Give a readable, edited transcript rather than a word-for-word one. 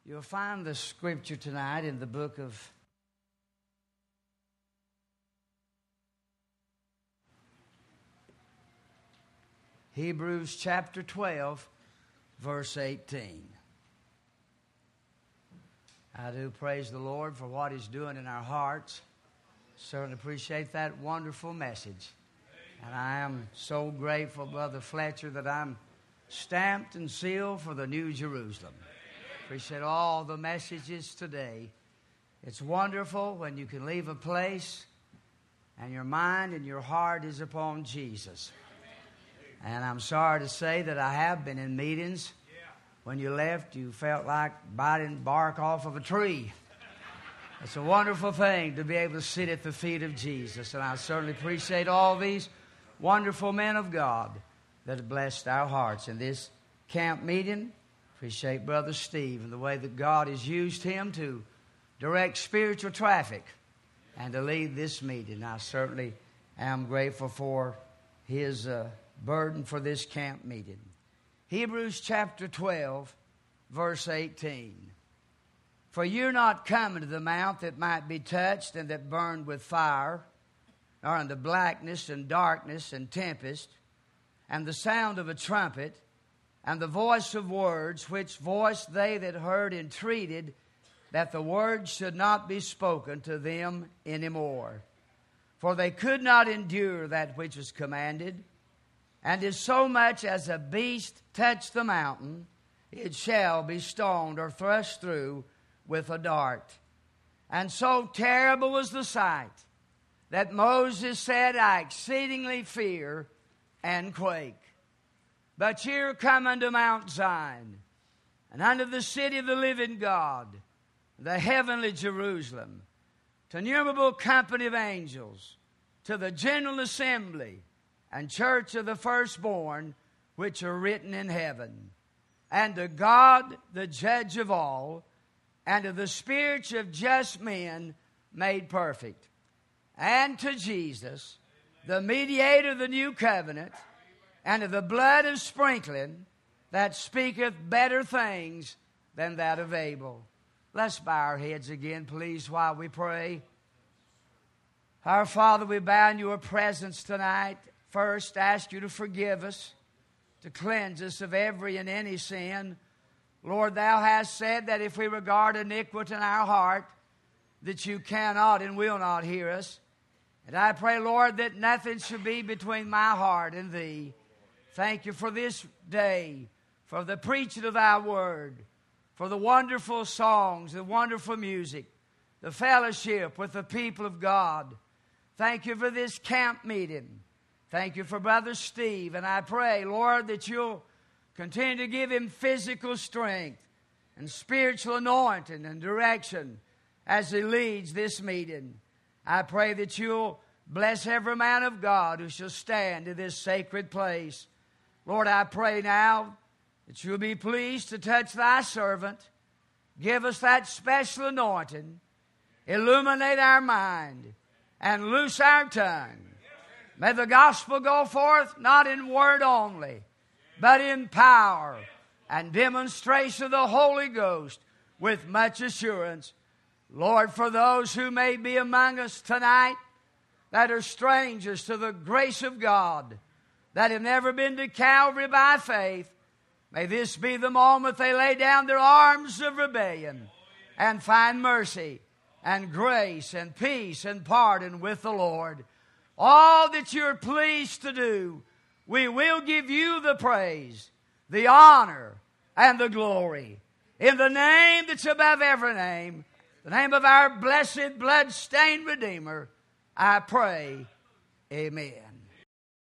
You'll find the scripture tonight in the book of Hebrews chapter 12, verse 18. I do praise the Lord for what He's doing in our hearts. Certainly appreciate that wonderful message. And I am so grateful, Brother Fletcher, that I'm stamped and sealed for the New Jerusalem. Appreciate all the messages today. It's wonderful when you can leave a place and your mind and your heart is upon Jesus. And I'm sorry to say that I have been in meetings. When you left, you felt like biting bark off of a tree. It's a wonderful thing to be able to sit at the feet of Jesus. And I certainly appreciate all these wonderful men of God that have blessed our hearts in this camp meeting. Appreciate Brother Steve and the way that God has used him to direct spiritual traffic and to lead this meeting. I certainly am grateful for his burden for this camp meeting. Hebrews chapter 12, verse 18. For you're not coming to the mount that might be touched and that burned with fire, nor unto blackness and darkness and tempest, and the sound of a trumpet, and the voice of words, which voice they that heard entreated that the words should not be spoken to them any more. For they could not endure that which was commanded. And if so much as a beast touch the mountain, it shall be stoned or thrust through with a dart. And so terrible was the sight that Moses said, I exceedingly fear and quake. But you're coming to Mount Zion, and unto the city of the living God, the heavenly Jerusalem, to innumerable company of angels, to the general assembly and church of the firstborn, which are written in heaven, and to God, the judge of all, and to the spirits of just men made perfect, and to Jesus, the mediator of the new covenant, and of the blood of sprinkling that speaketh better things than that of Abel. Let's bow our heads again, please, while we pray. Our Father, we bow in your presence tonight. First, ask you to forgive us, to cleanse us of every and any sin. Lord, thou hast said that if we regard iniquity in our heart, that you cannot and will not hear us. And I pray, Lord, that nothing should be between my heart and thee. Thank you for this day, for the preaching of thy word, for the wonderful songs, the wonderful music, the fellowship with the people of God. Thank you for this camp meeting. Thank you for Brother Steve. And I pray, Lord, that you'll continue to give him physical strength and spiritual anointing and direction as he leads this meeting. I pray that you'll bless every man of God who shall stand in this sacred place. Lord, I pray now that you'll be pleased to touch thy servant. Give us that special anointing. Illuminate our mind and loose our tongue. May the gospel go forth not in word only, but in power and demonstration of the Holy Ghost with much assurance. Lord, for those who may be among us tonight that are strangers to the grace of God, that have never been to Calvary by faith, may this be the moment they lay down their arms of rebellion and find mercy and grace and peace and pardon with the Lord. All that you're pleased to do, we will give you the praise, the honor, and the glory. In the name that's above every name, the name of our blessed, blood-stained Redeemer, I pray, amen.